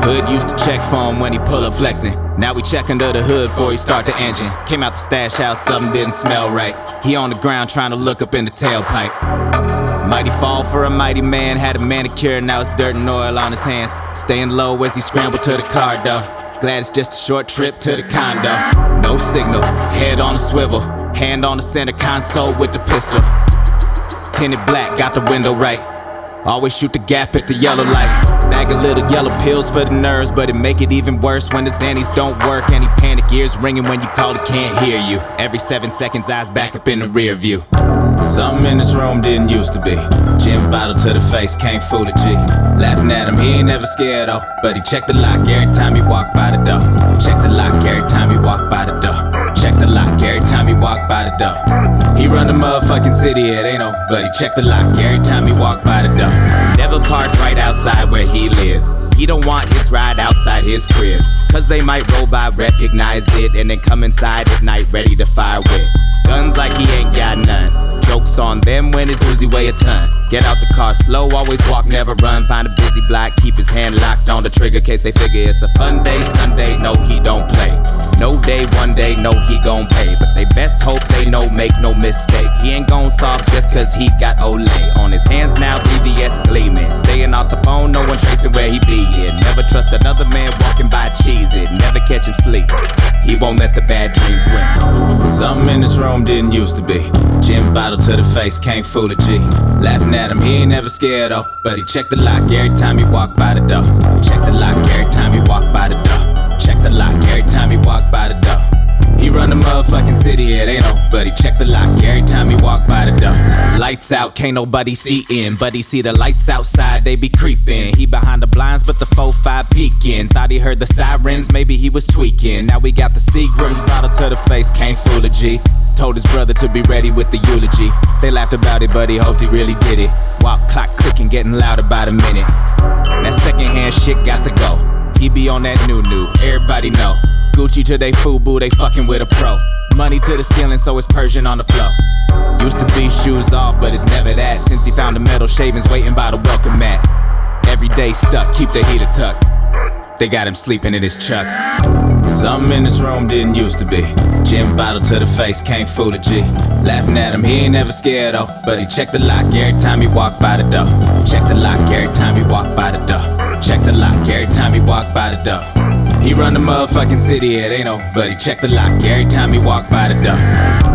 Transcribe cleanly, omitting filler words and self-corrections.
Hood used to check for him when he pull up flexing. Now we check under the hood before he start the engine. Came out the stash house, something didn't smell right. He on the ground trying to look up in the tailpipe. Mighty fall for a mighty man. Had a manicure, now it's dirt and oil on his hands. Staying low as he scrambled to the car though. Glad it's just a short trip to the condo. No signal, head on a swivel. Hand on the center console with the pistol. Tinted black, got the window right. Always shoot the gap at the yellow light. Bag of little yellow pills for the nerves, but it make it even worse when the Xannies don't work. Any panic ears ringing when you call, it can't hear you. Every 7 seconds, eyes back up in the rear view. Something in this room didn't used to be. Gin bottle to the face, can't fool a G. Laughing at him, he ain't never scared though. But he check the lock every time he walk by the door. Check the lock every time he walk by the door. Check the lock every time he walk by the door. He run the motherfucking city, it ain't no. But he check the lock every time he walk by the door. Never park right outside where he live. He don't want his ride outside his crib. Cause they might roll by, recognize it, and then come inside at night ready to fire with guns like he ain't got none. Jokes on them when his Uzi weigh a ton. Get out the car slow, always walk, never run. Find a busy block, keep his hand locked on the trigger case they figure it's a fun day. Sunday, no he don't play. No day, one day, no he gon' pay. But they best hope they know, make no mistake. He ain't gon' solve just cause he got Olay. On his hands now, BVS gleaming. Staying off the phone, no one tracing where he be in. Never trust another man walking by, cheese it. Never catch him sleep, he won't let the bad dreams win. Something in this room didn't used to be. Gin bottle to the face, can't fool a G. Laughing at him, he ain't never scared though. But he check the lock every time he walk by the door. Check the lock every time he walk by the door. Check the lock every time he walk by the door. He run the motherfucking city, it ain't no. But he check the lock every time he walk by the door. Lights out, can't nobody see in. But he see the lights outside, they be creeping. He behind the blinds, but the 4-5 peeking. Thought he heard the sirens, maybe he was tweaking. Now we got the Seagrams, bottle to the face, can't fool a G. Told his brother to be ready with the eulogy. They laughed about it, but he hoped he really did it. Walk clock clicking, getting loud about a minute. That secondhand shit got to go. He be on that new, everybody know. Gucci to they FUBU, they fucking with a pro. Money to the ceiling, so it's Persian on the floor. Used to be shoes off, but it's never that. Since he found the metal shavings waiting by the welcome mat. Every day stuck, keep the heater tucked. They got him sleeping in his chucks. Something in this room didn't used to be. Gin bottle to the face, can't fool a G. Laughing at him, he ain't never scared though. But he check the lock every time he walk by the door. Check the lock every time he walk by the door. Check the lock every time he walk by the door. He run the motherfucking city, it ain't no. But he check the lock every time he walk by the door.